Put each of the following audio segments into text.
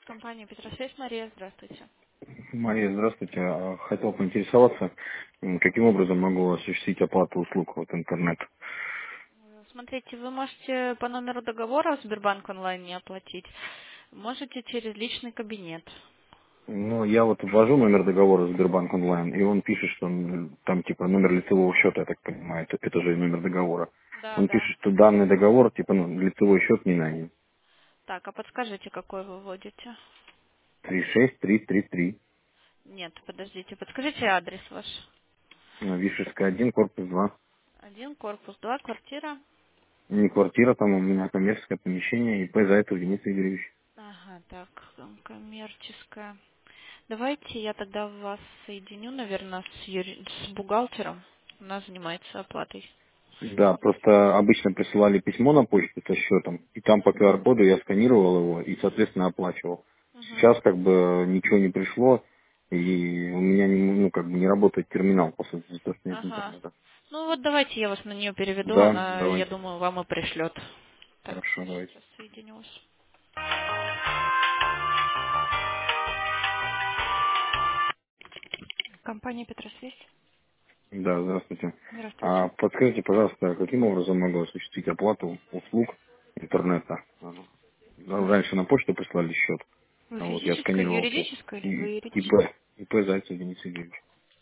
Компания Петросвязь, Мария, здравствуйте. Мария, здравствуйте. Хотел поинтересоваться, каким образом могу осуществить оплату услуг от интернета. Смотрите, вы можете по номеру договора в Сбербанк онлайн не оплатить. Можете через личный кабинет. Ну, я вот ввожу номер договора в Сбербанк онлайн, и он пишет, что там типа номер лицевого счета, я так понимаю, это же номер договора. Да, Он да. пишет, что данный договор, типа, лицевой счет не найден. Так, а подскажите, какой вы вводите? 36333. Нет, подождите, подскажите адрес ваш. Вишерская 1, корпус 2. 1, корпус 2, квартира. Не квартира, там у меня коммерческое помещение, ИП Зайцев Денис Игоревич. Ага, так, коммерческая. Давайте я тогда вас соединю, наверное, с бухгалтером. Она занимается оплатой. Да, просто обычно присылали письмо на почту со счетом, и там по Мгм. QR-коду я сканировал его и, соответственно, оплачивал. Мгм. Сейчас как бы ничего не пришло, и у меня ну, как бы не работает терминал, по сути, то, что нет Ага. интернета. Ну вот давайте я вас на нее переведу, Да, она, я давайте. думаю, вам и пришлет. Так, Хорошо, давайте. сейчас соединю вас. Компания Петросвязь. Да, здравствуйте. Здравствуйте. Подскажите, пожалуйста, каким образом могу осуществить оплату услуг интернета? Раньше на почту прислали счет, Вы а вот я физическое, сканировал сейчас юридическое или вы и ИП, юридическое? ИП Зайцев Денис Игоревич.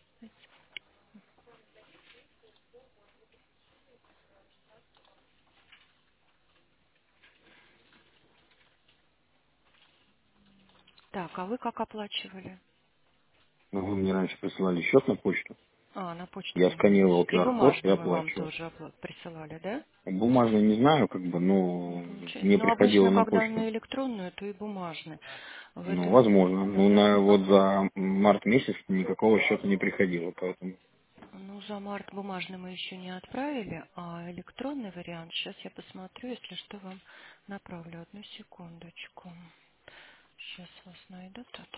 Так, а вы как оплачивали? Ну, вы мне раньше присылали счет на почту. А, на почту Я вы мне сканировал пришли. И QR-код и бумажный мы вам оплачивал. тоже присылали, да? Бумажный не знаю, как бы, Не но получается. мне Ну, приходило обычно, на когда почту. на электронную, то и бумажный. В Ну, этом возможно. Ну, да, вот за март месяц никакого счета не приходило, поэтому. ну, за март бумажный мы еще не отправили, а электронный вариант, сейчас я посмотрю, если что, вам направлю. Одну секундочку. Сейчас вас найду тут.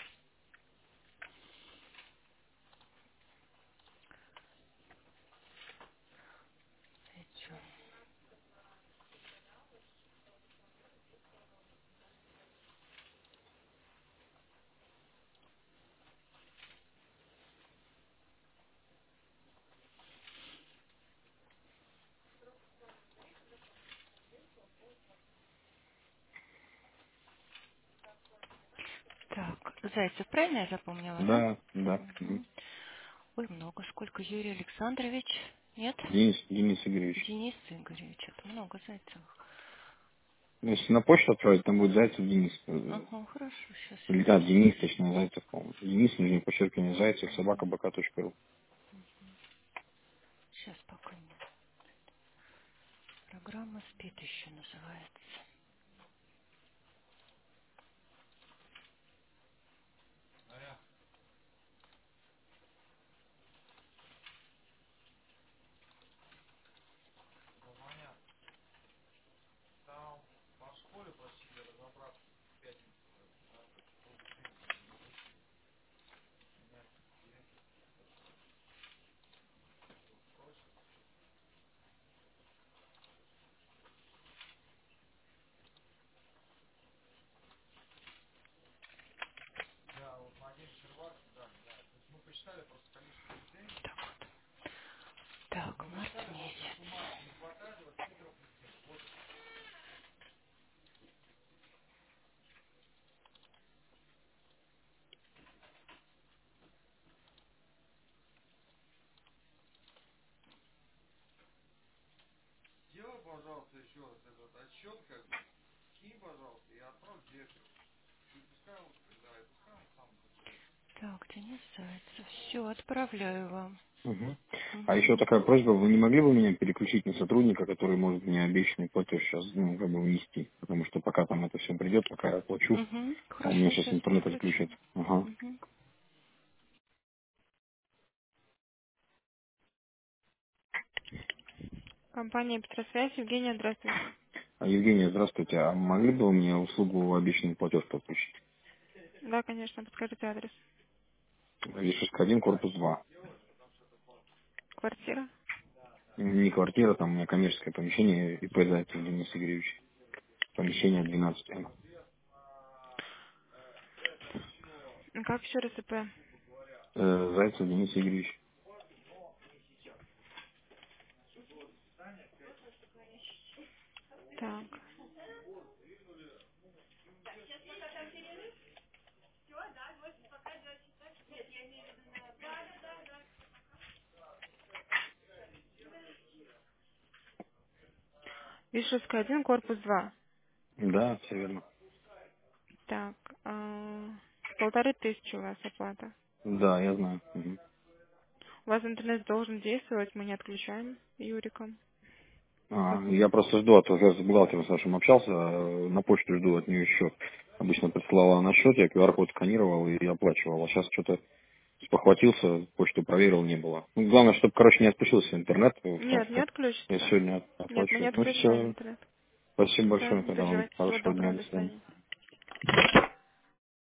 Так, Зайцев, правильно я запомнила, да? Да, да. Мгм. Мгм. Ой, много. Сколько? Юрий Александрович? Нет? Денис Игоревич. Денис Игоревич. Это много Зайцевых. Ну, если на почту отправить, там будет Зайцев Денис. Ага, хорошо. Сейчас я Или, запишу. Денис, точнее, Зайцев, по-моему. Денис, нижнее подчеркивание, Зайцев, собака.бк.ру. Сейчас пока нет. Программа СПИД еще называется. Так, март месяц. Так, Денис Зайцев. Все, отправляю вам. Мгм. А Угу. еще такая просьба, вы не могли бы меня переключить на сотрудника, который может мне обещанный платеж сейчас, ну, как бы внести? Потому что пока там это все придет, пока я оплачу, Угу. а у меня Хорошо, сейчас сейчас интернет подключу. отключится. Ага. Угу. Компания Петросвязь, Евгения, здравствуйте. Евгения, здравствуйте. А могли бы вы мне услугу обещанный платеж подключить? Да, конечно, подскажите адрес. Вишерска 1, корпус 2. Квартира. Не квартира, там у меня коммерческое помещение, ИП Зайцев Денис Игоревич. Помещение 12. Как еще раз ИП? Зайцев Денис Игоревич. Так. Вишевская 1, корпус 2. Да, все верно. Так. 1500 у вас оплата. Да, я знаю. Мгм. У вас интернет должен действовать, мы не отключаем Юриком. Я просто жду, я с бухгалтером с нашим общался, на почту жду от нее счет. Обычно присылала на счет, я QR-код сканировал и оплачивал. А сейчас что-то спохватился, почту проверил, не было. Ну, главное, чтобы, короче, не отключился интернет, потому Нет, не что я отключится. сегодня Нет, мы не оплачиваю. Ну отключаем все, интернет. спасибо Все, большое не тогда вам. переживайте. Всего Хорошего дня, доброго, до до свидания. свидания.